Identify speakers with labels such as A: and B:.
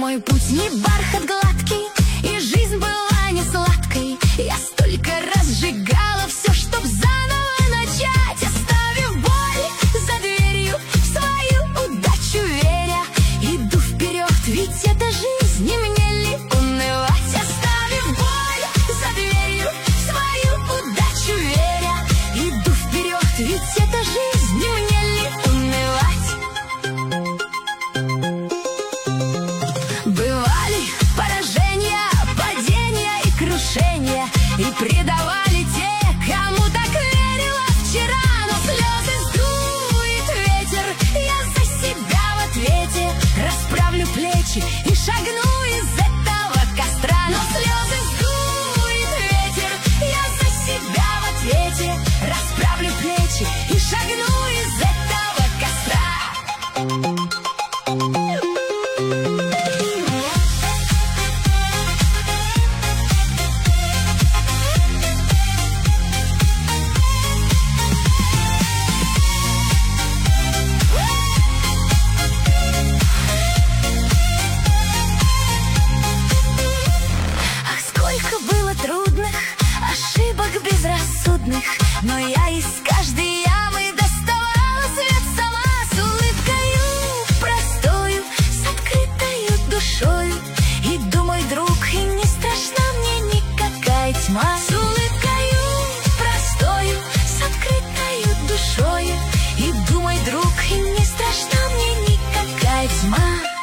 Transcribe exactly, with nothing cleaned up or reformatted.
A: мой путь не бархат гладкий, и жизнь была не сладкой. Я столько раз сжигала все, чтоб заново начать, оставив боль за дверью, в свою удачу веря. Иду вперед, ведь это жизнь, и мне ли унывать? Оставив боль за дверью, в свою удачу веря. Иду вперед, ведь это жизнь, и мне ли унывать? Бывали поражения, падения и крушения, и предавали те, кому так верила вчера. Но слезы сдует ветер, я за себя в ответе. Расправлю плечи и шагну из этого костра. Но слезы сдует ветер, я за себя в ответе. Расправлю плечи и шагну из этого костра.